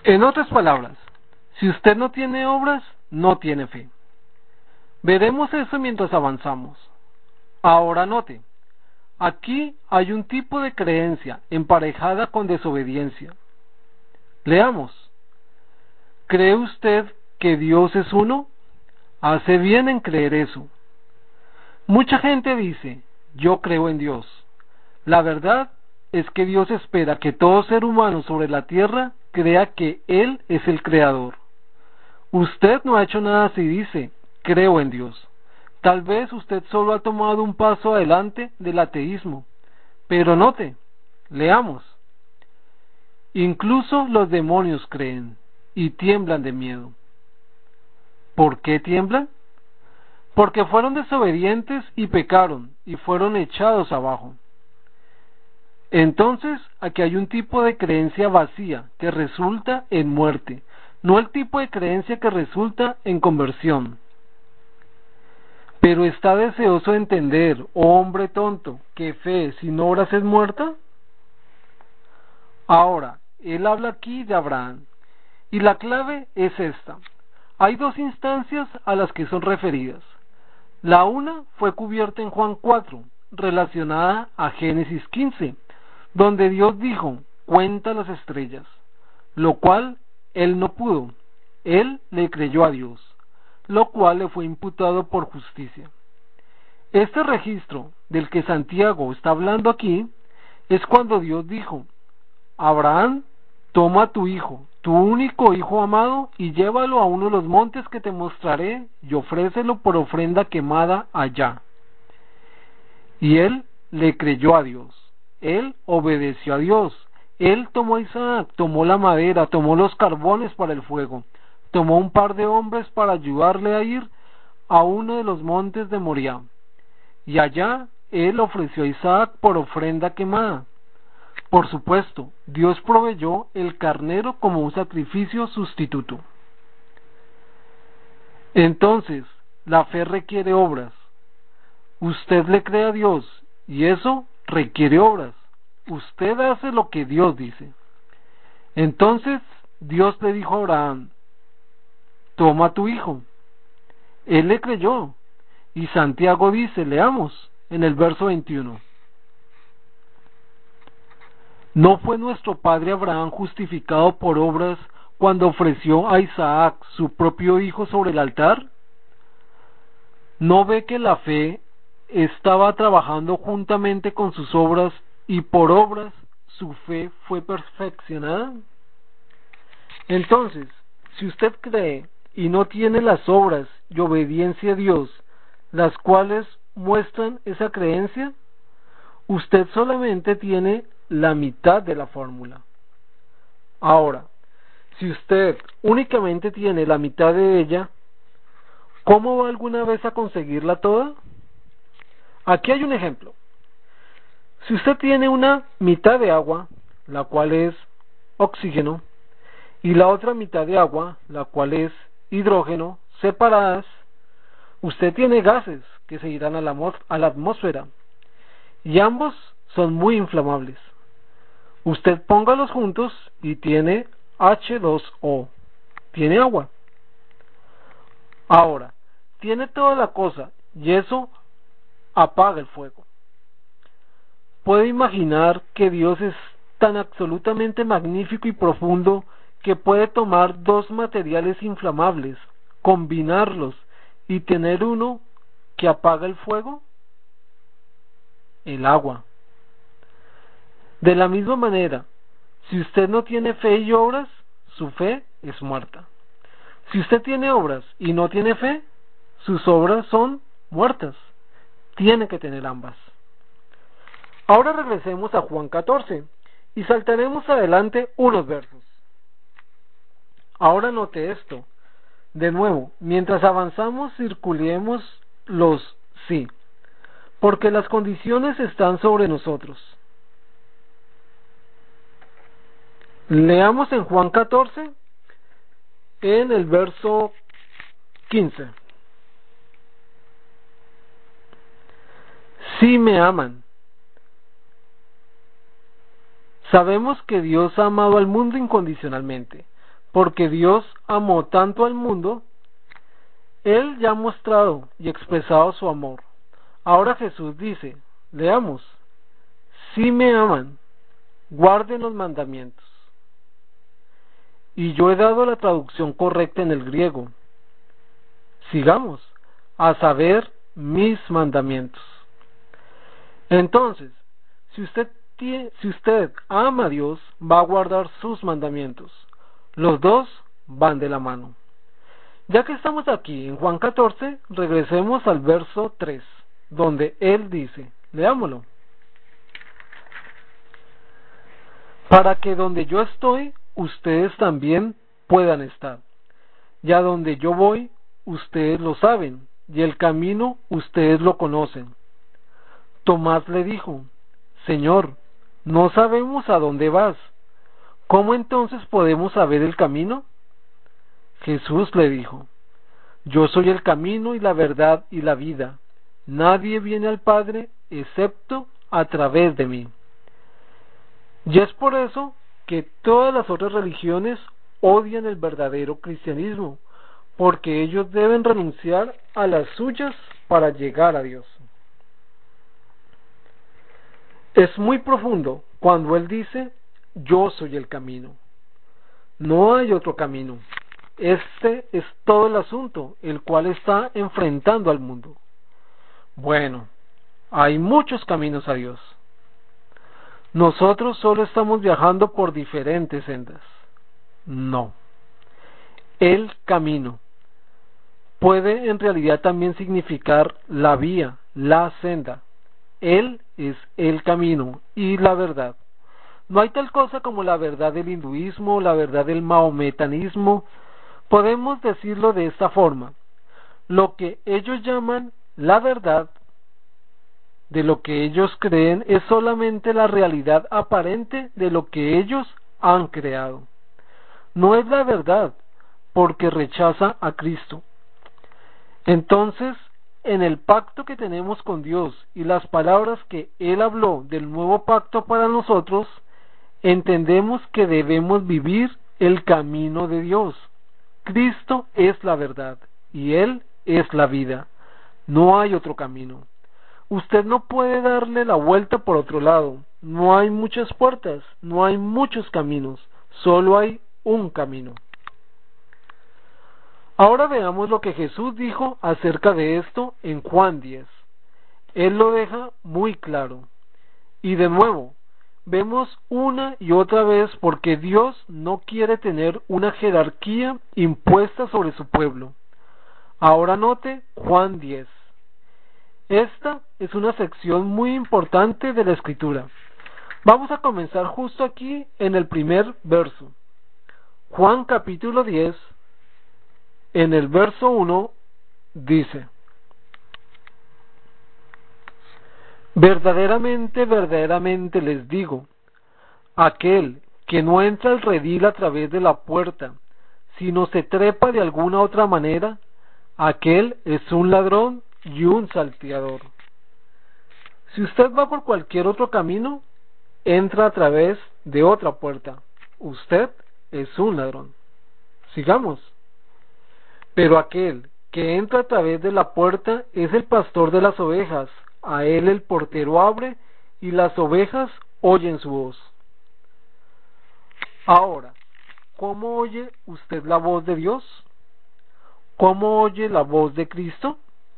En otras palabras, si usted no tiene obras, no tiene fe. Veremos eso mientras avanzamos. Ahora note, aquí hay un tipo de creencia emparejada con desobediencia. Leamos. ¿Cree usted que Dios es uno? Hace bien en creer eso. Mucha gente dice, yo creo en Dios. La verdad es que Dios espera que todo ser humano sobre la tierra crea que Él es el creador. Usted no ha hecho nada si dice, creo en Dios. Tal vez usted solo ha tomado un paso adelante del ateísmo. Pero note, leamos. Incluso los demonios creen y tiemblan de miedo. ¿Por qué tiemblan? Porque fueron desobedientes y pecaron y fueron echados abajo. Entonces, aquí hay un tipo de creencia vacía que resulta en muerte, no el tipo de creencia que resulta en conversión. Pero ¿está deseoso de entender, oh hombre tonto, que fe sin obras es muerta? Ahora, él habla aquí de Abraham, y la clave es esta. Hay dos instancias a las que son referidas. La una fue cubierta en Juan 4, relacionada a Génesis 15, donde Dios dijo, cuenta las estrellas, lo cual él no pudo. Él le creyó a Dios, lo cual le fue imputado por justicia. Este registro del que Santiago está hablando aquí es cuando Dios dijo, Abraham, toma a tu hijo, tu único hijo amado, y llévalo a uno de los montes que te mostraré, y ofrécelo por ofrenda quemada allá. Y él le creyó a Dios, él obedeció a Dios, él tomó a Isaac, tomó la madera, tomó los carbones para el fuego, tomó un par de hombres para ayudarle a ir a uno de los montes de Moriah, y allá él ofreció a Isaac por ofrenda quemada. Por supuesto, Dios proveyó el carnero como un sacrificio sustituto. Entonces, la fe requiere obras. Usted le cree a Dios y eso requiere obras. Usted hace lo que Dios dice. Entonces, Dios le dijo a Abraham, toma a tu hijo. Él le creyó. Y Santiago dice, leamos en el verso 21. ¿No fue nuestro padre Abraham justificado por obras cuando ofreció a Isaac su propio hijo sobre el altar? ¿No ve que la fe estaba trabajando juntamente con sus obras y por obras su fe fue perfeccionada? Entonces, si usted cree y no tiene las obras y obediencia a Dios, las cuales muestran esa creencia, usted solamente tiene la mitad de la fórmula. Ahora, si usted únicamente tiene la mitad de ella, ¿cómo va alguna vez a conseguirla toda? Aquí hay un ejemplo. Si usted tiene una mitad de agua, la cual es oxígeno, y la otra mitad de agua, la cual es hidrógeno, separadas, usted tiene gases que se irán a la atmósfera, y ambos son muy inflamables. Usted póngalos juntos y tiene H2O, tiene agua. Ahora, tiene toda la cosa y eso apaga el fuego. Puede imaginar que Dios es tan absolutamente magnífico y profundo que puede tomar dos materiales inflamables, combinarlos y tener uno que apaga el fuego, el agua. De la misma manera, si usted no tiene fe y obras, su fe es muerta. Si usted tiene obras y no tiene fe, sus obras son muertas. Tiene que tener ambas. Ahora regresemos a Juan 14 y saltaremos adelante unos versos. Ahora note esto. De nuevo, mientras avanzamos circulemos los sí, porque las condiciones están sobre nosotros. Leamos en Juan 14, en el verso 15. Si me aman. Sabemos que Dios ha amado al mundo incondicionalmente, porque Dios amó tanto al mundo, Él ya ha mostrado y expresado su amor. Ahora Jesús dice, leamos, si me aman, guarden los mandamientos. Y yo he dado la traducción correcta en el griego. Sigamos, a saber, mis mandamientos. Entonces, si usted ama a Dios, va a guardar sus mandamientos. Los dos van de la mano. Ya que estamos aquí en Juan 14, regresemos al verso 3, donde él dice, leámoslo. Para que donde yo estoy, ustedes también puedan estar. Ya donde yo voy, ustedes lo saben, y el camino ustedes lo conocen. Tomás le dijo, Señor, no sabemos a dónde vas. ¿Cómo entonces podemos saber el camino? Jesús le dijo, yo soy el camino y la verdad y la vida. Nadie viene al Padre excepto a través de mí. Y es por eso que todas las otras religiones odian el verdadero cristianismo, porque ellos deben renunciar a las suyas para llegar a Dios. Es muy profundo cuando Él dice, yo soy el camino. No hay otro camino. Este es todo el asunto, el cual está enfrentando al mundo. Bueno, hay muchos caminos a Dios. Nosotros solo estamos viajando por diferentes sendas. No. El camino puede en realidad también significar la vía, la senda. Él es el camino y la verdad. No hay tal cosa como la verdad del hinduismo, la verdad del maometanismo. Podemos decirlo de esta forma. Lo que ellos llaman la verdad de lo que ellos creen es solamente la realidad aparente de lo que ellos han creado. No es la verdad, porque rechaza a Cristo. Entonces, en el pacto que tenemos con Dios y las palabras que Él habló del nuevo pacto para nosotros, entendemos que debemos vivir el camino de Dios. Cristo es la verdad y Él es la vida. No hay otro camino. Usted no puede darle la vuelta por otro lado. No hay muchas puertas, no hay muchos caminos, solo hay un camino. Ahora veamos lo que Jesús dijo acerca de esto en Juan 10. Él lo deja muy claro. Y de nuevo, vemos una y otra vez porque Dios no quiere tener una jerarquía impuesta sobre su pueblo. Ahora note Juan 10. Esta es una sección muy importante de la Escritura. Vamos a comenzar justo aquí en el primer verso. Juan capítulo 10, en el verso 1, dice: Verdaderamente, verdaderamente les digo, aquel que no entra al redil a través de la puerta, sino se trepa de alguna otra manera, aquel es un ladrón y un salteador. Si usted va por cualquier otro camino, entra a través de otra puerta. Usted es un ladrón. Sigamos. Pero aquel que entra a través de la puerta es el pastor de las ovejas. A él el portero abre y las ovejas oyen su voz. Ahora, ¿cómo oye usted la voz de Dios? ¿Cómo oye la voz de Cristo?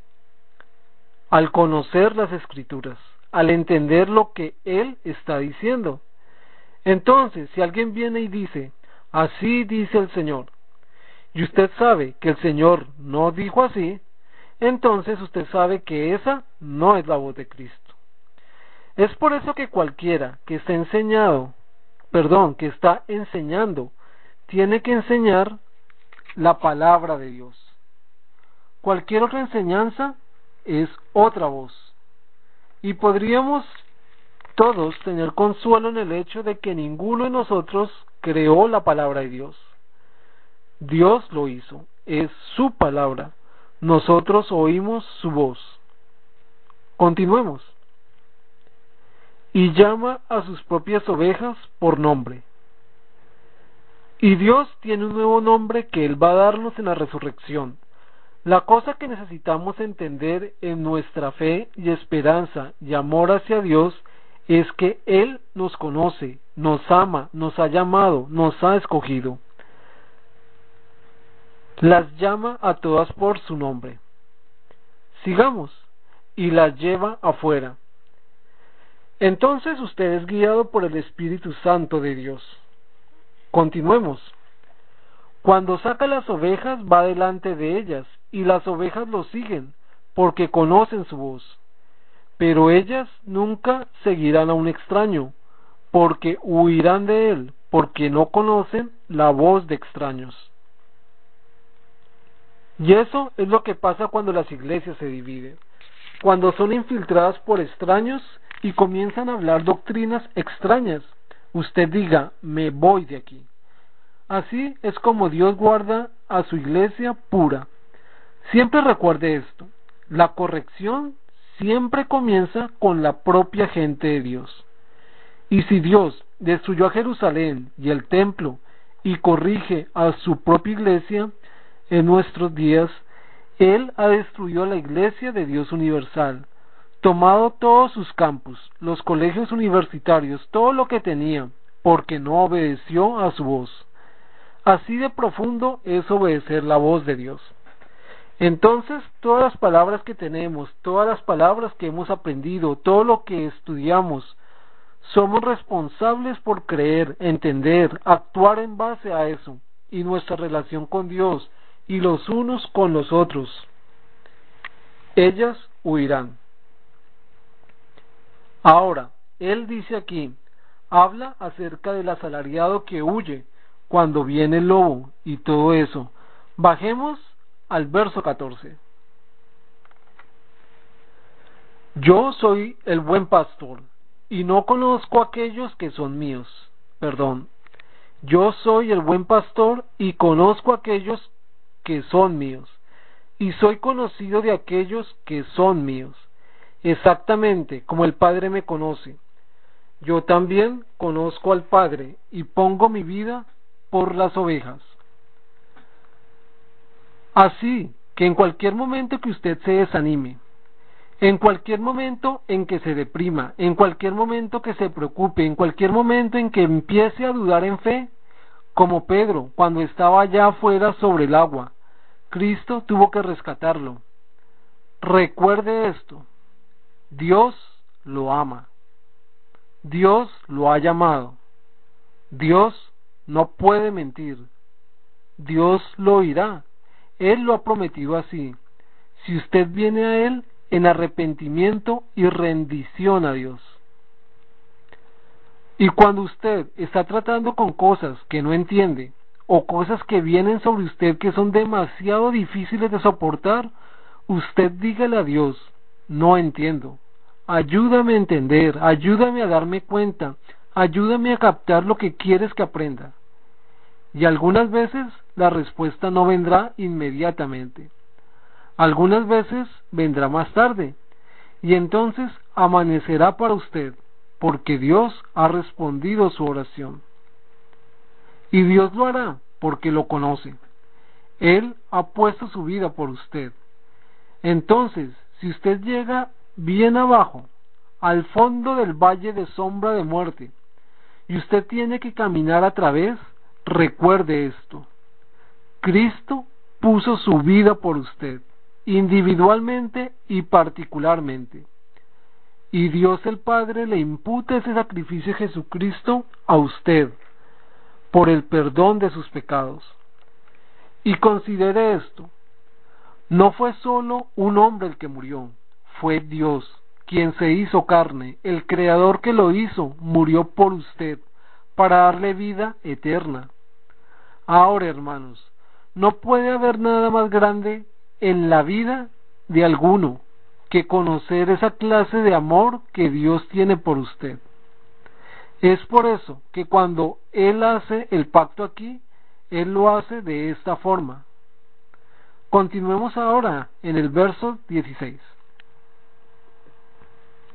Al conocer las Escrituras, al entender lo que Él está diciendo. Entonces, si alguien viene y dice, así dice el Señor, y usted sabe que el Señor no dijo así, entonces usted sabe que esa no es la voz de Cristo. Es por eso que cualquiera que que está enseñando, tiene que enseñar la palabra de Dios. Cualquier otra enseñanza es otra voz. Y podríamos todos tener consuelo en el hecho de que ninguno de nosotros creó la palabra de Dios. Dios lo hizo, es su palabra. Nosotros oímos su voz. Continuemos. Y llama a sus propias ovejas por nombre. Y Dios tiene un nuevo nombre que Él va a darnos en la resurrección. La cosa que necesitamos entender en nuestra fe y esperanza y amor hacia Dios es que Él nos conoce, nos ama, nos ha llamado, nos ha escogido. Las llama a todas por su nombre. Sigamos. Y las lleva afuera. Entonces usted es guiado por el Espíritu Santo de Dios. Continuemos. Cuando saca las ovejas va delante de ellas, y las ovejas lo siguen, porque conocen su voz. Pero ellas nunca seguirán a un extraño, porque huirán de él, porque no conocen la voz de extraños. Y eso es lo que pasa cuando las iglesias se dividen, cuando son infiltradas por extraños y comienzan a hablar doctrinas extrañas. Usted diga, me voy de aquí. Así es como Dios guarda a su iglesia pura. Siempre recuerde esto, la corrección siempre comienza con la propia gente de Dios. Y si Dios destruyó a Jerusalén y el templo y corrige a su propia iglesia en nuestros días, Él ha destruido a la iglesia de Dios universal, tomado todos sus campus, los colegios universitarios, todo lo que tenía, porque no obedeció a su voz. Así de profundo es obedecer la voz de Dios. Entonces, todas las palabras que tenemos, todas las palabras que hemos aprendido, todo lo que estudiamos, somos responsables por creer, entender, actuar en base a eso, y nuestra relación con Dios, y los unos con los otros. Ellas huirán. Ahora, él dice aquí, habla acerca del asalariado que huye cuando viene el lobo y todo eso. Bajemos al verso 14. Yo soy el buen pastor, y no conozco a aquellos que son míos. Perdón. Yo soy el buen pastor, y conozco a aquellos que son míos, y soy conocido de aquellos que son míos. Exactamente como el Padre me conoce. Yo también conozco al Padre, y pongo mi vida por las ovejas. Así que en cualquier momento que usted se desanime, en cualquier momento en que se deprima, en cualquier momento que se preocupe, en cualquier momento en que empiece a dudar en fe, como Pedro cuando estaba allá afuera sobre el agua, Cristo tuvo que rescatarlo. Recuerde esto, Dios lo ama, Dios lo ha llamado, Dios no puede mentir, Dios lo oirá, Él lo ha prometido así, si usted viene a Él en arrepentimiento y rendición a Dios. Y cuando usted está tratando con cosas que no entiende, o cosas que vienen sobre usted que son demasiado difíciles de soportar, usted dígale a Dios, no entiendo, ayúdame a entender, ayúdame a darme cuenta, ayúdame a captar lo que quieres que aprenda. Y algunas veces la respuesta no vendrá inmediatamente. Algunas veces vendrá más tarde, y entonces amanecerá para usted, porque Dios ha respondido su oración. Y Dios lo hará, porque lo conoce. Él ha puesto su vida por usted. Entonces, si usted llega bien abajo, al fondo del valle de sombra de muerte, y usted tiene que caminar a través, recuerde esto. Cristo puso su vida por usted, individualmente y particularmente. Y Dios el Padre le imputa ese sacrificio de Jesucristo a usted, por el perdón de sus pecados. Y considere esto, no fue solo un hombre el que murió, fue Dios, quien se hizo carne, el Creador que lo hizo, murió por usted, para darle vida eterna. Ahora, hermanos, no puede haber nada más grande en la vida de alguno que conocer esa clase de amor que Dios tiene por usted. Es por eso que cuando Él hace el pacto aquí, Él lo hace de esta forma. Continuemos ahora en el verso 16.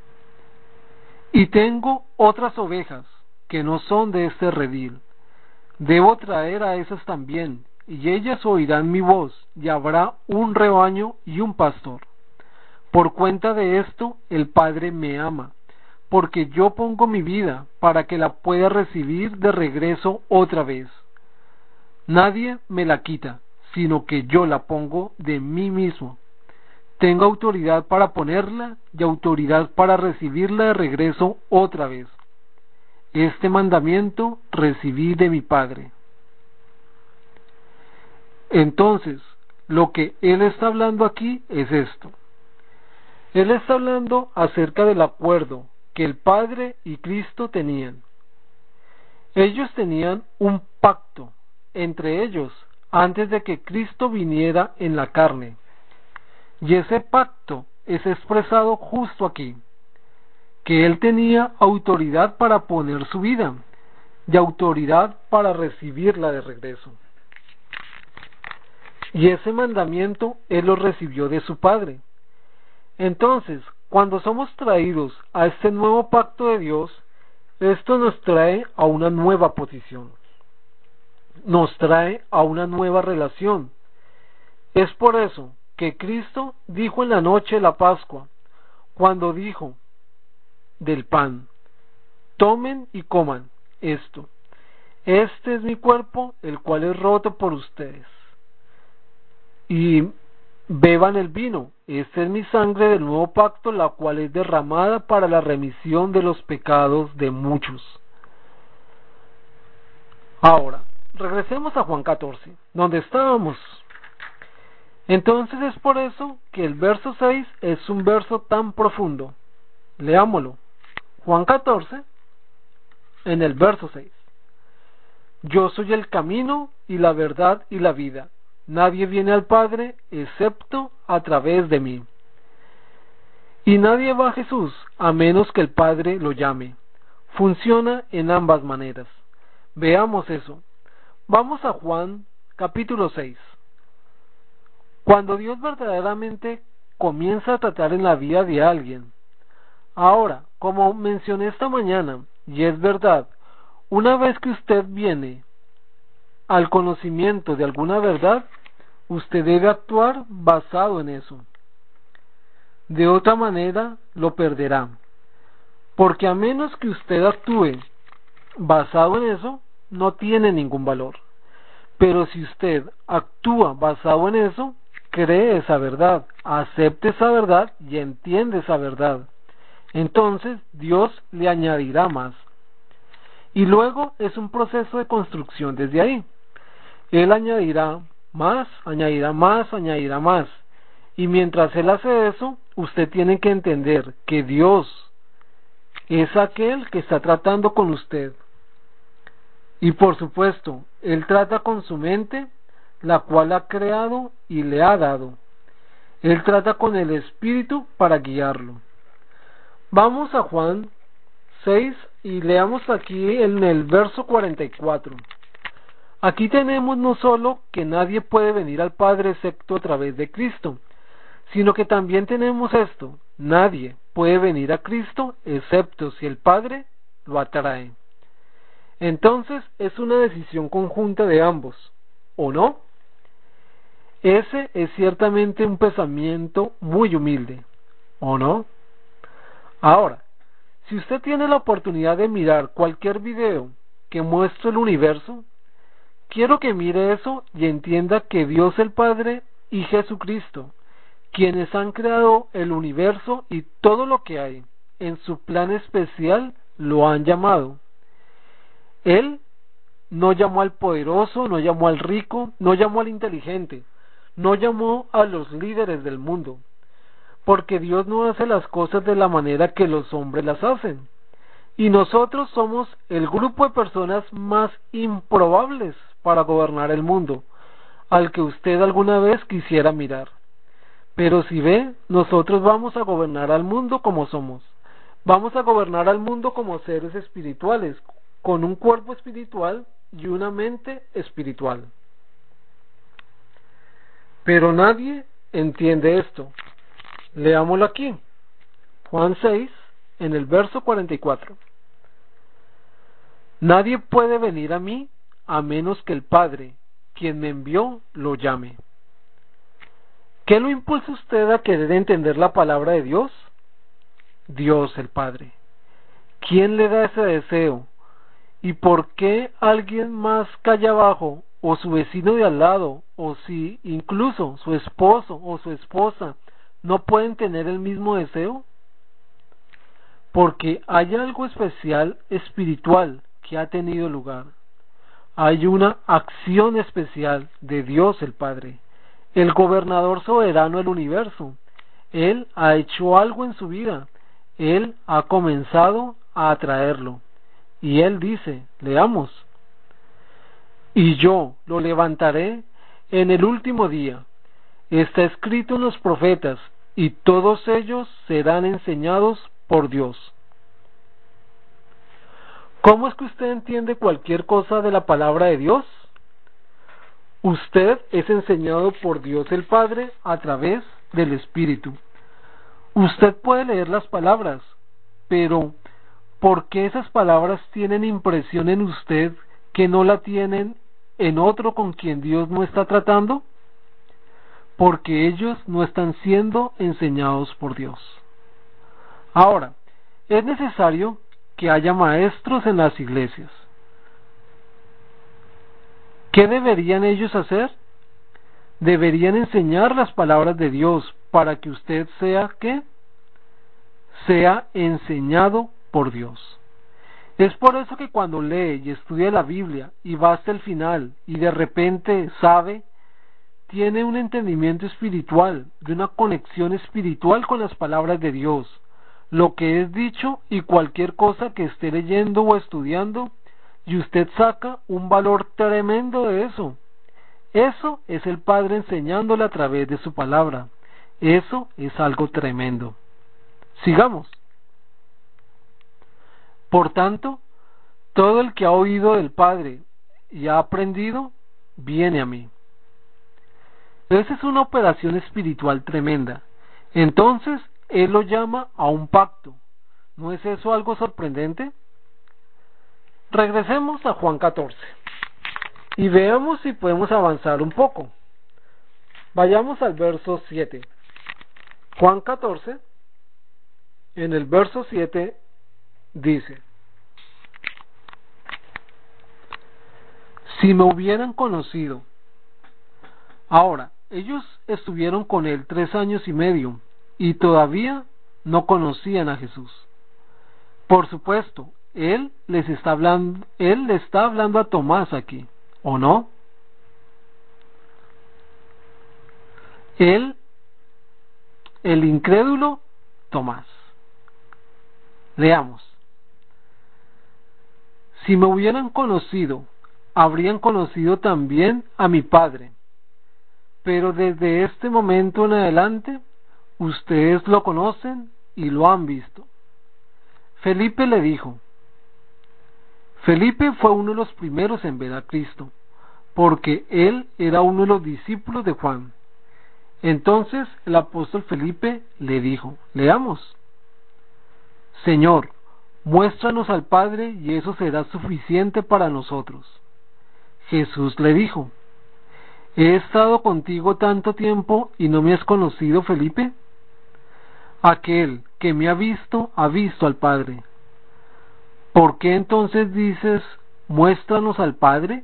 Y tengo otras ovejas que no son de este redil. Debo traer a esas también, y ellas oirán mi voz, y habrá un rebaño y un pastor. Por cuenta de esto, el Padre me ama, porque yo pongo mi vida para que la pueda recibir de regreso otra vez. Nadie me la quita, sino que yo la pongo de mí mismo. Tengo autoridad para ponerla y autoridad para recibirla de regreso otra vez. Este mandamiento recibí de mi Padre. Entonces, lo que él está hablando aquí es esto. Él está hablando acerca del acuerdo que el Padre y Cristo tenían. Ellos tenían un pacto entre ellos antes de que Cristo viniera en la carne. Y ese pacto es expresado justo aquí, que él tenía autoridad para poner su vida y autoridad para recibirla de regreso. Y ese mandamiento él lo recibió de su Padre. Entonces, cuando somos traídos a este nuevo pacto de Dios, esto nos trae a una nueva posición, nos trae a una nueva relación. Es por eso que Cristo dijo en la noche de la Pascua, cuando dijo del pan: tomen y coman esto, este es mi cuerpo, el cual es roto por ustedes, y beban el vino, esta es mi sangre del nuevo pacto, la cual es derramada para la remisión de los pecados de muchos. Ahora, regresemos a Juan 14, donde estábamos. Entonces es por eso que el verso 6 es un verso tan profundo. Leámoslo. Juan 14, en el verso 6. Yo soy el camino y la verdad y la vida. Nadie viene al Padre excepto a través de mí. Y nadie va a Jesús a menos que el Padre lo llame. Funciona en ambas maneras. Veamos eso. Vamos a Juan capítulo 6. Cuando Dios verdaderamente comienza a tratar en la vida de alguien. Ahora, como mencioné esta mañana, y es verdad, una vez que usted viene al conocimiento de alguna verdad, usted debe actuar basado en eso. De otra manera, lo perderá. Porque a menos que usted actúe basado en eso, no tiene ningún valor. Pero si usted actúa basado en eso, cree esa verdad, acepte esa verdad y entiende esa verdad. Entonces Dios le añadirá más. Y luego es un proceso de construcción desde ahí. Él añadirá más, añadirá más, añadirá más. Y mientras Él hace eso, usted tiene que entender que Dios es aquel que está tratando con usted. Y por supuesto, Él trata con su mente, la cual ha creado y le ha dado. Él trata con el Espíritu para guiarlo. Vamos a Juan 6 y leamos aquí en el verso 44. Aquí tenemos no solo que nadie puede venir al Padre excepto a través de Cristo, sino que también tenemos esto: nadie puede venir a Cristo excepto si el Padre lo atrae. Entonces es una decisión conjunta de ambos, ¿o no? Ese es ciertamente un pensamiento muy humilde, ¿o no? Ahora, si usted tiene la oportunidad de mirar cualquier video que muestre el universo, quiero que mire eso y entienda que Dios el Padre y Jesucristo, quienes han creado el universo y todo lo que hay, en su plan especial lo han llamado. Él no llamó al poderoso, no llamó al rico, no llamó al inteligente, no llamó a los líderes del mundo, porque Dios no hace las cosas de la manera que los hombres las hacen. Y nosotros somos el grupo de personas más improbables para gobernar el mundo, al que usted alguna vez quisiera mirar. Pero si ve, nosotros vamos a gobernar al mundo como somos. Vamos a gobernar al mundo como seres espirituales, con un cuerpo espiritual y una mente espiritual. Pero nadie entiende esto. Leámoslo aquí. Juan 6, en el verso 44. Nadie puede venir a mí a menos que el Padre, quien me envió, lo llame. ¿Qué lo impulsa usted a querer entender la palabra de Dios? Dios el Padre. ¿Quién le da ese deseo? ¿Y por qué alguien más calle abajo, o su vecino de al lado, o si incluso su esposo o su esposa no pueden tener el mismo deseo? Porque hay algo especial espiritual que ha tenido lugar. Hay una acción especial de Dios el Padre, el gobernador soberano del universo. Él ha hecho algo en su vida. Él ha comenzado a atraerlo. Y él dice, leamos, y yo lo levantaré en el último día. Está escrito en los profetas, y todos ellos serán enseñados por Dios. ¿Cómo es que usted entiende cualquier cosa de la palabra de Dios? Usted es enseñado por Dios el Padre a través del Espíritu. Usted puede leer las palabras, pero ¿por qué esas palabras tienen impresión en usted que no la tienen en otro con quien Dios no está tratando? Porque ellos no están siendo enseñados por Dios. Ahora, es necesario que haya maestros en las iglesias. ¿Qué deberían ellos hacer? Deberían enseñar las palabras de Dios para que usted sea, ¿qué? Sea enseñado por Dios. Es por eso que cuando lee y estudia la Biblia y va hasta el final y de repente sabe, tiene un entendimiento espiritual, de una conexión espiritual con las palabras de Dios, lo que es dicho y cualquier cosa que esté leyendo o estudiando, y usted saca un valor tremendo de eso. Eso es el Padre enseñándole a través de su palabra. Eso es algo tremendo. Sigamos. Por tanto, todo el que ha oído del Padre y ha aprendido, viene a mí. Esa es una operación espiritual tremenda. Entonces, Él lo llama a un pacto. ¿No es eso algo sorprendente? Regresemos a Juan 14 y veamos si podemos avanzar un poco. Vayamos al verso 7. Juan 14, en el verso 7, dice: si me hubieran conocido. Ahora, ellos estuvieron con él 3 años y medio y todavía no conocían a Jesús. Por supuesto, él le está hablando a Tomás aquí, ¿o no? Él, el incrédulo Tomás. Leamos. Si me hubieran conocido, habrían conocido también a mi Padre. Pero desde este momento en adelante, ustedes lo conocen y lo han visto. Felipe le dijo. Felipe fue uno de los primeros en ver a Cristo, porque él era uno de los discípulos de Juan. Entonces el apóstol Felipe le dijo, leamos: Señor, muéstranos al Padre y eso será suficiente para nosotros. Jesús le dijo, ¿he estado contigo tanto tiempo y no me has conocido, Felipe? Aquel que me ha visto al Padre. ¿Por qué entonces dices, muéstranos al Padre?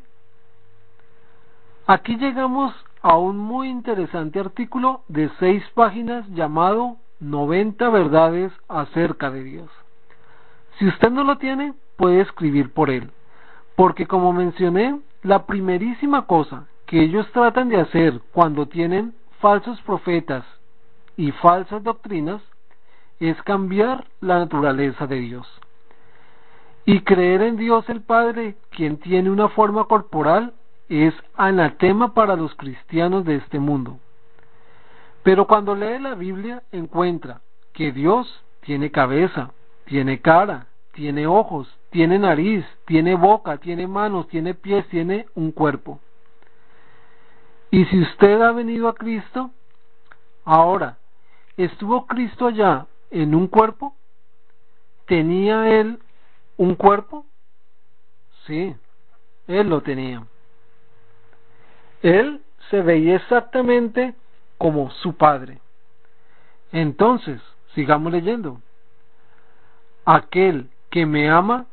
Aquí llegamos a un muy interesante artículo de 6 páginas llamado 90 verdades acerca de Dios. Si usted no lo tiene, puede escribir por él, porque como mencioné, la primerísima cosa que ellos tratan de hacer cuando tienen falsos profetas y falsas doctrinas es cambiar la naturaleza de Dios y creer en Dios el Padre, quien tiene una forma corporal, es anatema para los cristianos de este mundo. Pero cuando lee la Biblia encuentra que Dios tiene cabeza, tiene cara, tiene ojos, tiene nariz, tiene boca, tiene manos, tiene pies, tiene un cuerpo. Y si usted ha venido a Cristo, ahora, ¿estuvo Cristo allá en un cuerpo? ¿Tenía él un cuerpo? Sí. él lo tenía. Él se veía exactamente como su padre. Entonces, sigamos leyendo. Aquel que me ama,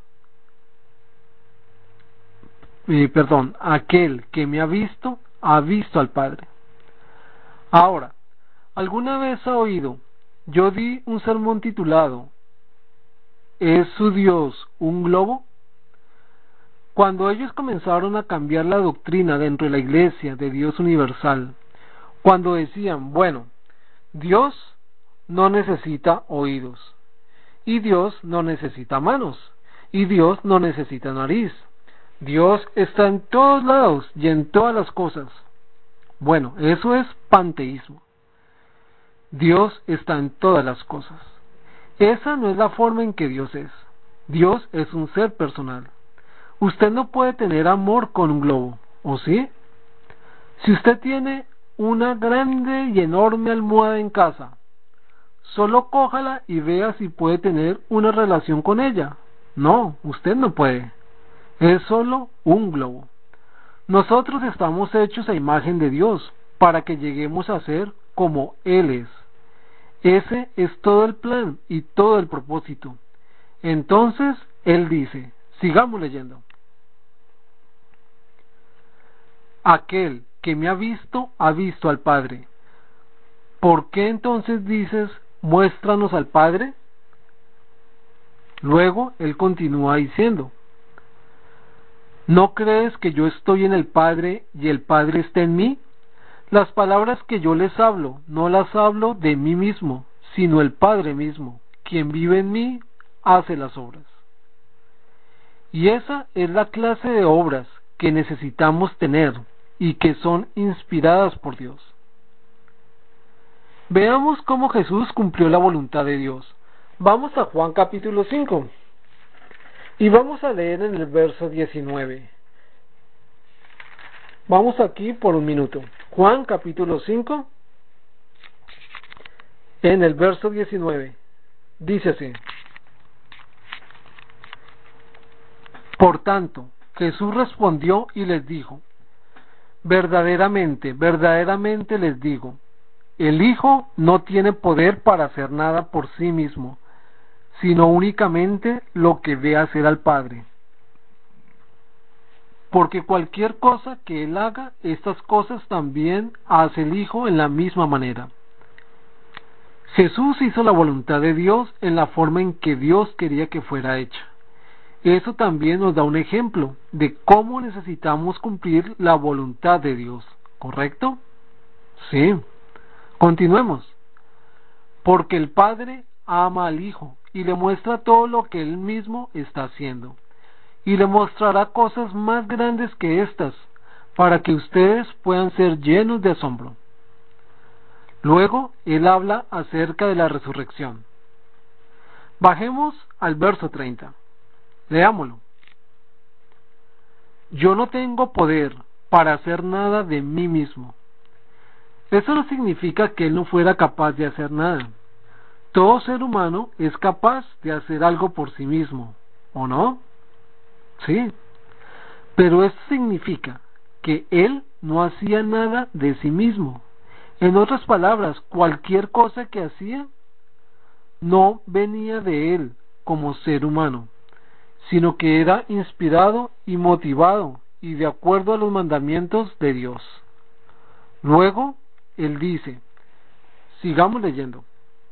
aquel que me ha visto al Padre. Ahora, ¿alguna vez ha oído? Yo di un sermón titulado ¿Es su Dios un globo? Cuando ellos comenzaron a cambiar la doctrina dentro de la iglesia de Dios universal, cuando decían, bueno, Dios no necesita oídos, y Dios no necesita manos, y Dios no necesita nariz, Dios está en todos lados y en todas las cosas. Bueno, eso es panteísmo. Dios está en todas las cosas. Esa no es la forma en que Dios es. Dios es un ser personal. Usted no puede tener amor con un globo, ¿o sí? Si usted tiene una grande y enorme almohada en casa, solo cójala y vea si puede tener una relación con ella. No, usted no puede. Es solo un globo. Nosotros estamos hechos a imagen de Dios, para que lleguemos a ser como Él es. Ese es todo el plan y todo el propósito. Entonces, Él dice, sigamos leyendo. Aquel que me ha visto al Padre. ¿Por qué entonces dices, muéstranos al Padre? Luego, Él continúa diciendo, ¿no crees que yo estoy en el Padre y el Padre está en mí? Las palabras que yo les hablo, no las hablo de mí mismo, sino el Padre mismo, quien vive en mí, hace las obras. Y esa es la clase de obras que necesitamos tener y que son inspiradas por Dios. Veamos cómo Jesús cumplió la voluntad de Dios. Vamos a Juan capítulo 5 y vamos a leer en el verso 19. Vamos aquí por un minuto. Juan capítulo 5 en el verso 19. Dice así. Por tanto, Jesús respondió y les dijo, verdaderamente, verdaderamente les digo, el Hijo no tiene poder para hacer nada por sí mismo, sino únicamente lo que ve hacer al Padre. Porque cualquier cosa que Él haga, estas cosas también hace el Hijo en la misma manera. Jesús hizo la voluntad de Dios en la forma en que Dios quería que fuera hecha. Eso también nos da un ejemplo de cómo necesitamos cumplir la voluntad de Dios, ¿correcto? Sí. Continuemos. Porque el Padre ama al Hijo y le muestra todo lo que Él mismo está haciendo. Y le mostrará cosas más grandes que estas, para que ustedes puedan ser llenos de asombro. Luego, Él habla acerca de la resurrección. Bajemos al verso 30. Leámoslo. Yo no tengo poder para hacer nada de mí mismo. Eso no significa que Él no fuera capaz de hacer nada. Todo ser humano es capaz de hacer algo por sí mismo, ¿o no? Sí. Pero eso significa que Él no hacía nada de sí mismo. En otras palabras, cualquier cosa que hacía no venía de Él como ser humano, sino que era inspirado y motivado y de acuerdo a los mandamientos de Dios. Luego, Él dice, sigamos leyendo,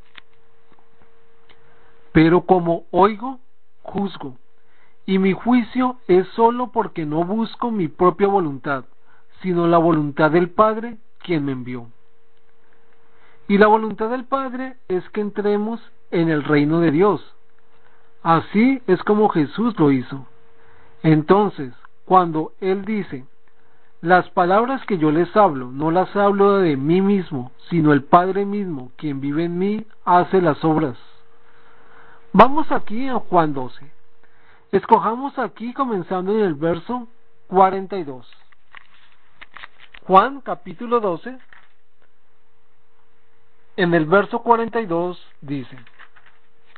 pero como oigo, juzgo, y mi juicio es solo porque no busco mi propia voluntad, sino la voluntad del Padre, quien me envió. Y la voluntad del Padre es que entremos en el reino de Dios. Así es como Jesús lo hizo. Entonces, cuando Él dice, las palabras que yo les hablo, no las hablo de mí mismo, sino el Padre mismo, quien vive en mí, hace las obras. Vamos aquí a Juan 12. Escojamos aquí comenzando en el verso 42. Juan capítulo 12, en el verso 42 dice,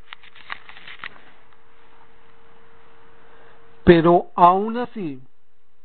pero aún así,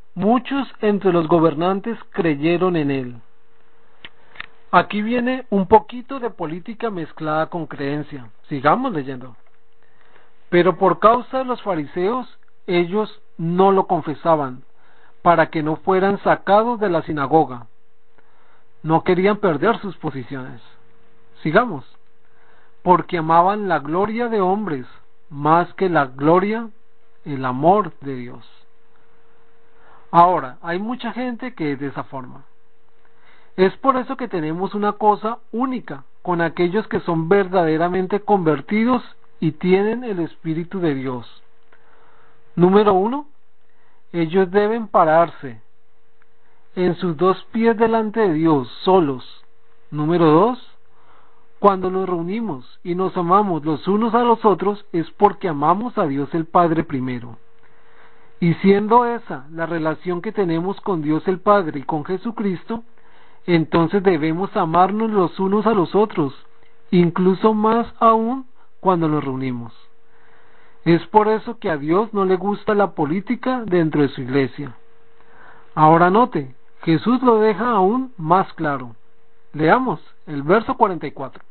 Muchos entre los gobernantes creyeron en él. Aquí viene un poquito de política mezclada con creencia. Sigamos leyendo. Pero por causa de los fariseos, ellos no lo confesaban, para que no fueran sacados de la sinagoga. No querían perder sus posiciones. Sigamos. Porque amaban la gloria de hombres más que la gloria, el amor de Dios. Ahora, hay mucha gente que es de esa forma. Es por eso que tenemos una cosa única con aquellos que son verdaderamente convertidos y tienen el Espíritu de Dios. Número 1, ellos deben pararse en sus dos pies delante de Dios, solos. Número 2, cuando nos reunimos y nos amamos los unos a los otros es porque amamos a Dios el Padre primero. Y siendo esa la relación que tenemos con Dios el Padre y con Jesucristo, entonces debemos amarnos los unos a los otros, incluso más aún cuando nos reunimos. Es por eso que a Dios no le gusta la política dentro de su iglesia. Ahora note, Jesús lo deja aún más claro. Leamos el verso 44.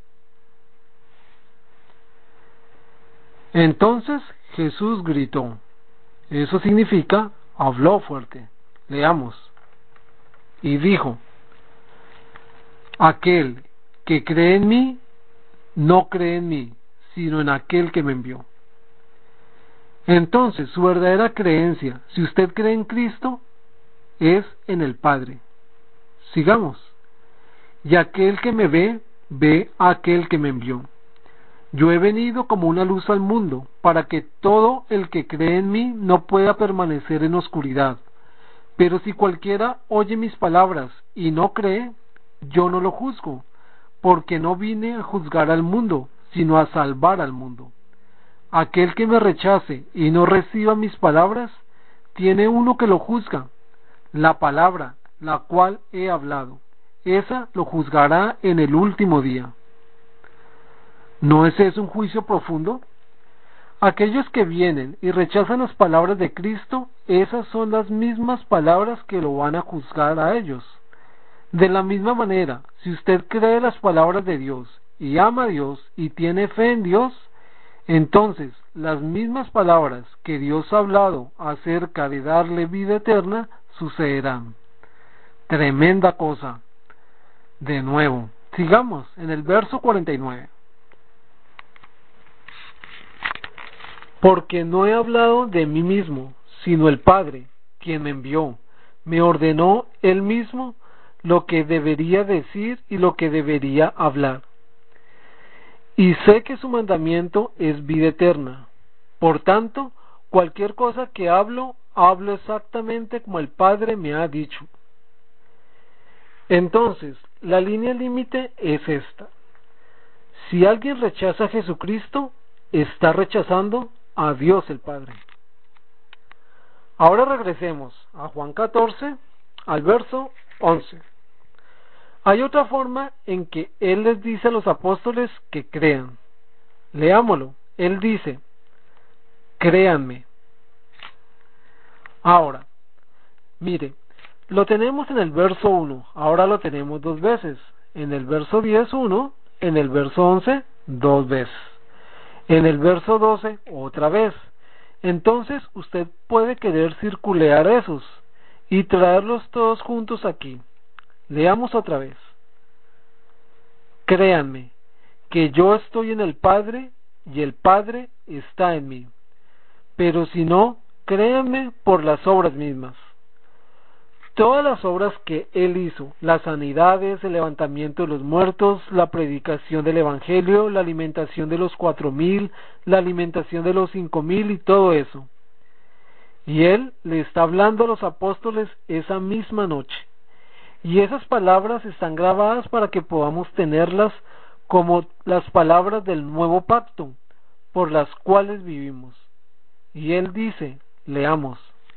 Entonces Jesús gritó. Eso significa, habló fuerte. Leamos. Y dijo, aquel que cree en mí, no cree en mí, sino en aquel que me envió. Entonces, su verdadera creencia, si usted cree en Cristo, es en el Padre. Sigamos. Y aquel que me ve, ve a aquel que me envió. Yo he venido como una luz al mundo, para que todo el que cree en mí no pueda permanecer en oscuridad. Pero si cualquiera oye mis palabras y no cree, yo no lo juzgo, porque no vine a juzgar al mundo, sino a salvar al mundo. Aquel que me rechace y no reciba mis palabras, tiene uno que lo juzga, la palabra, la cual he hablado. Esa lo juzgará en el último día. ¿No es eso un juicio profundo? Aquellos que vienen y rechazan las palabras de Cristo, esas son las mismas palabras que lo van a juzgar a ellos. De la misma manera, si usted cree las palabras de Dios y ama a Dios y tiene fe en Dios, entonces las mismas palabras que Dios ha hablado acerca de darle vida eterna sucederán. Tremenda cosa. De nuevo, sigamos en el verso 49. Porque no he hablado de mí mismo, sino el Padre, quien me envió, me ordenó él mismo lo que debería decir y lo que debería hablar. Y sé que su mandamiento es vida eterna. Por tanto, cualquier cosa que hablo, hablo exactamente como el Padre me ha dicho. Entonces, la línea límite es esta. Si alguien rechaza a Jesucristo, está rechazando a Dios el Padre. Ahora regresemos a Juan 14, al verso 11. Hay otra forma en que Él les dice a los apóstoles que crean. Leámoslo. Él dice, créanme. Ahora, mire, lo tenemos en el verso 1, ahora lo tenemos dos veces. En el verso 10, 1, en el verso 11, dos veces. En el verso 12, otra vez. Entonces usted puede querer circular esos y traerlos todos juntos aquí. Leamos otra vez. Créanme que yo estoy en el Padre y el Padre está en mí. Pero si no, créanme por las obras mismas. Todas las obras que Él hizo, las sanidades, el levantamiento de los muertos, la predicación del Evangelio, la alimentación de los 4,000, la alimentación de los 5,000 y todo eso. Y Él le está hablando a los apóstoles esa misma noche. Y esas palabras están grabadas para que podamos tenerlas como las palabras del nuevo pacto, por las cuales vivimos. Y Él dice, leamos.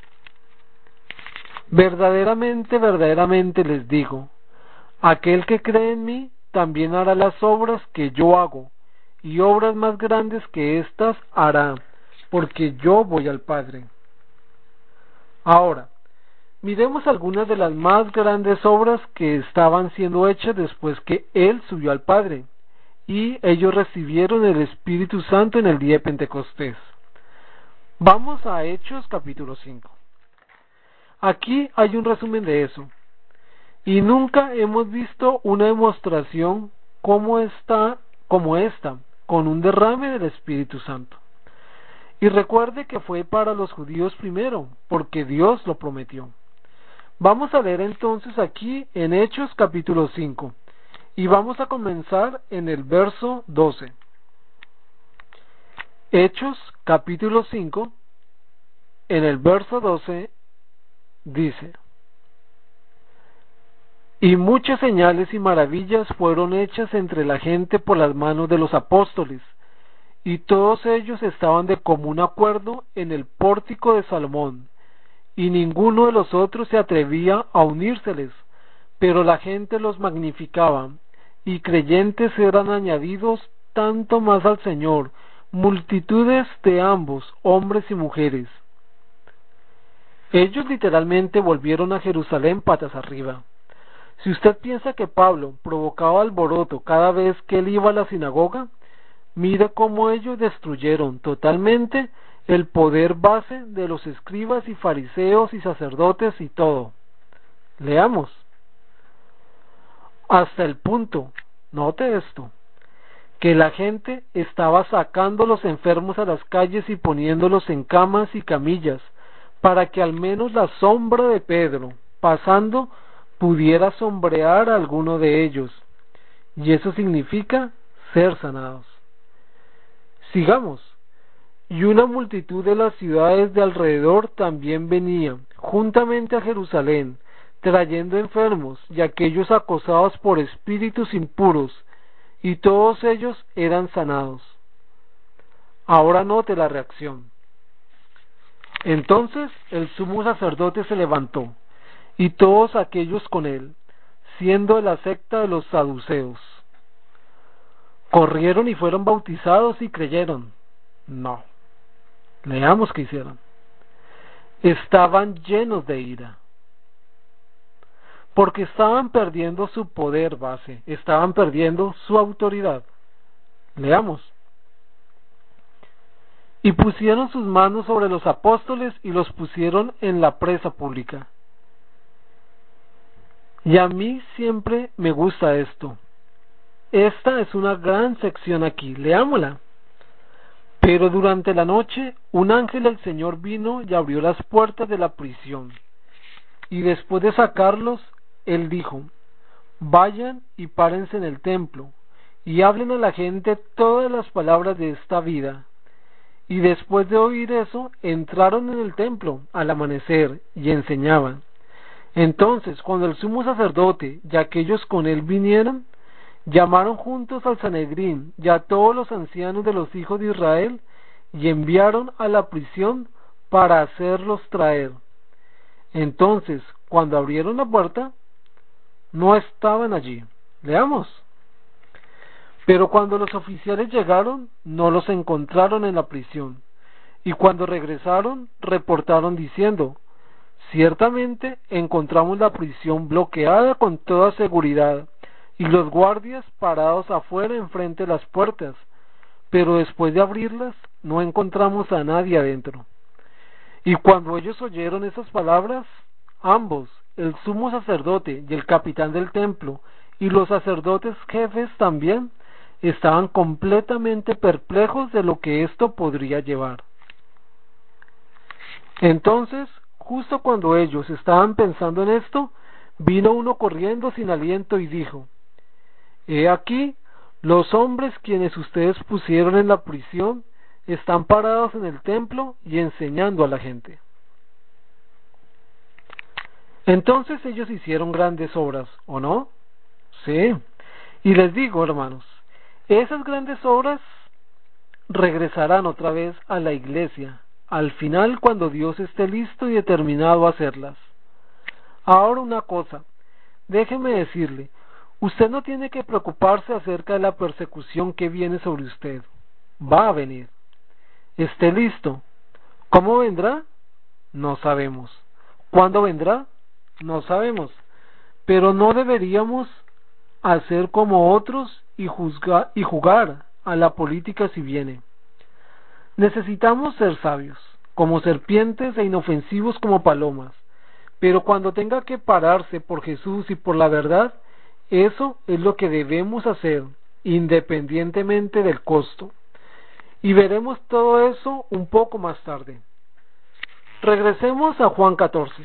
Verdaderamente, verdaderamente les digo, aquel que cree en mí también hará las obras que yo hago, y obras más grandes que éstas hará, porque yo voy al Padre. Ahora, Miremos algunas de las más grandes obras que estaban siendo hechas después que Él subió al Padre, y ellos recibieron el Espíritu Santo en el día de Pentecostés. Vamos a Hechos capítulo 5. Aquí hay un resumen de eso, y nunca hemos visto una demostración como esta, con un derrame del Espíritu Santo. Y recuerde que fue para los judíos primero, porque Dios lo prometió. Vamos a leer entonces aquí en Hechos capítulo 5, y vamos a comenzar en el verso 12. Hechos capítulo 5, en el verso 12, dice: Y muchas señales y maravillas fueron hechas entre la gente por las manos de los apóstoles, y todos ellos estaban de común acuerdo en el pórtico de Salomón, y ninguno de los otros se atrevía a unírseles, pero la gente los magnificaba, y creyentes eran añadidos tanto más al Señor, multitudes de ambos, hombres y mujeres. Ellos literalmente volvieron a Jerusalén patas arriba. Si usted piensa que Pablo provocaba alboroto cada vez que él iba a la sinagoga, mire cómo ellos destruyeron totalmente el poder base de los escribas y fariseos y sacerdotes y todo. Leamos. Hasta el punto, note esto, que la gente estaba sacando los enfermos a las calles y poniéndolos en camas y camillas, para que al menos la sombra de Pedro, pasando, pudiera sombrear a alguno de ellos. Y eso significa ser sanados. Sigamos. Y una multitud de las ciudades de alrededor también venía, juntamente a Jerusalén, trayendo enfermos y aquellos acosados por espíritus impuros, y todos ellos eran sanados. Ahora note la reacción. Entonces el sumo sacerdote se levantó, y todos aquellos con él, siendo de la secta de los saduceos, corrieron y fueron bautizados y creyeron. No. Leamos qué hicieron. Estaban llenos de ira, porque estaban perdiendo su poder base, estaban perdiendo su autoridad. Leamos. Y pusieron sus manos sobre los apóstoles y los pusieron en la presa pública. Y a mí siempre me gusta esto. Esta es una gran sección aquí, leámosla. Pero durante la noche un ángel del Señor vino y abrió las puertas de la prisión. Y después de sacarlos, él dijo: Vayan y párense en el templo, y hablen a la gente todas las palabras de esta vida. Y después de oír eso, entraron en el templo al amanecer y enseñaban. Entonces, cuando el sumo sacerdote y aquellos con él vinieron, llamaron juntos al Sanedrín y a todos los ancianos de los hijos de Israel, y enviaron a la prisión para hacerlos traer. Entonces, cuando abrieron la puerta, no estaban allí. Leamos. Pero cuando los oficiales llegaron, no los encontraron en la prisión. Y cuando regresaron, reportaron diciendo: Ciertamente encontramos la prisión bloqueada con toda seguridad, y los guardias parados afuera enfrente de las puertas, pero después de abrirlas, no encontramos a nadie adentro. Y cuando ellos oyeron esas palabras, ambos, el sumo sacerdote y el capitán del templo, y los sacerdotes jefes también, estaban completamente perplejos de lo que esto podría llevar. Entonces, justo cuando ellos estaban pensando en esto, vino uno corriendo sin aliento y dijo: He aquí, los hombres quienes ustedes pusieron en la prisión están parados en el templo y enseñando a la gente. Entonces ellos hicieron grandes obras, ¿o no? Sí. Y les digo, hermanos, esas grandes obras regresarán otra vez a la iglesia, al final, cuando Dios esté listo y determinado a hacerlas. Ahora una cosa, déjeme decirle, usted no tiene que preocuparse acerca de la persecución que viene sobre usted. Va a venir. Esté listo. ¿Cómo vendrá? No sabemos. ¿Cuándo vendrá? No sabemos, pero no deberíamos hacer como otros y jugar a la política si viene. Necesitamos ser sabios, como serpientes e inofensivos como palomas, pero cuando tenga que pararse por Jesús y por la verdad, eso es lo que debemos hacer, independientemente del costo. Y veremos todo eso un poco más tarde. Regresemos a Juan 14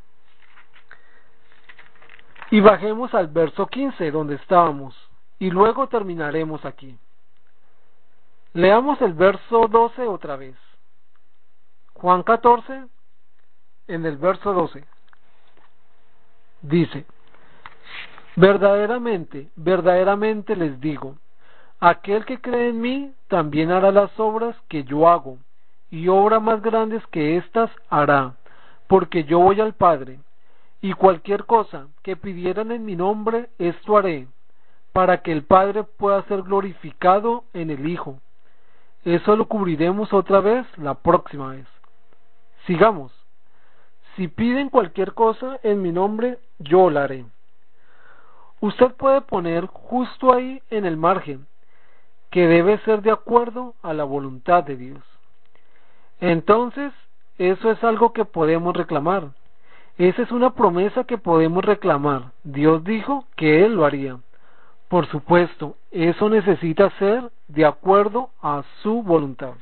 y bajemos al verso 15 donde estábamos, y luego terminaremos aquí. Leamos el verso 12 otra vez. Juan 14, en el verso 12, dice: verdaderamente, verdaderamente les digo, aquel que cree en mí también hará las obras que yo hago, y obras más grandes que éstas hará, porque yo voy al Padre, y cualquier cosa que pidieran en mi nombre, esto haré, para que el Padre pueda ser glorificado en el Hijo. Eso lo cubriremos otra vez la próxima vez. Sigamos. Si piden cualquier cosa en mi nombre, yo la haré. Usted puede poner justo ahí en el margen que debe ser de acuerdo a la voluntad de Dios. Entonces, eso es algo que podemos reclamar. Esa es una promesa que podemos reclamar. Dios dijo que Él lo haría. Por supuesto, eso necesita ser de acuerdo a su voluntad.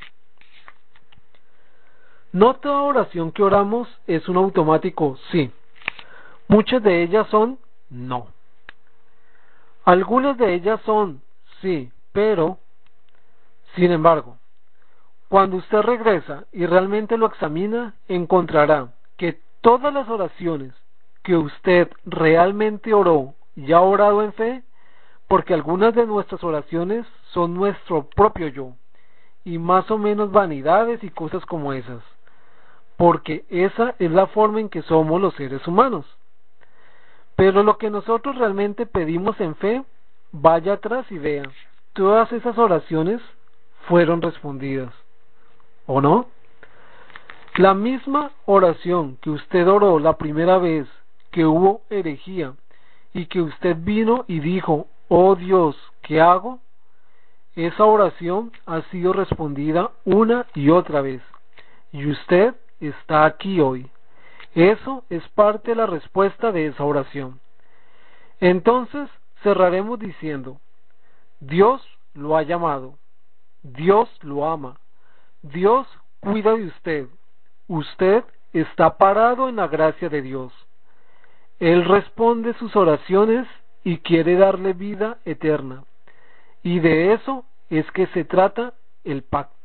No toda oración que oramos es un automático sí. Muchas de ellas son no. Algunas de ellas son sí, pero, sin embargo, cuando usted regresa y realmente lo examina, encontrará que todas las oraciones que usted realmente oró y ha orado en fe, porque algunas de nuestras oraciones son nuestro propio yo, y más o menos vanidades y cosas como esas, porque esa es la forma en que somos los seres humanos. Pero lo que nosotros realmente pedimos en fe, vaya atrás y vea, todas esas oraciones fueron respondidas, ¿o no? La misma oración que usted oró la primera vez que hubo herejía y que usted vino y dijo, oh Dios, ¿qué hago? Esa oración ha sido respondida una y otra vez, y usted está aquí hoy. Eso es parte de la respuesta de esa oración. Entonces cerraremos diciendo, Dios lo ha llamado, Dios lo ama, Dios cuida de usted, usted está parado en la gracia de Dios. Él responde sus oraciones y quiere darle vida eterna. Y de eso es que se trata el pacto.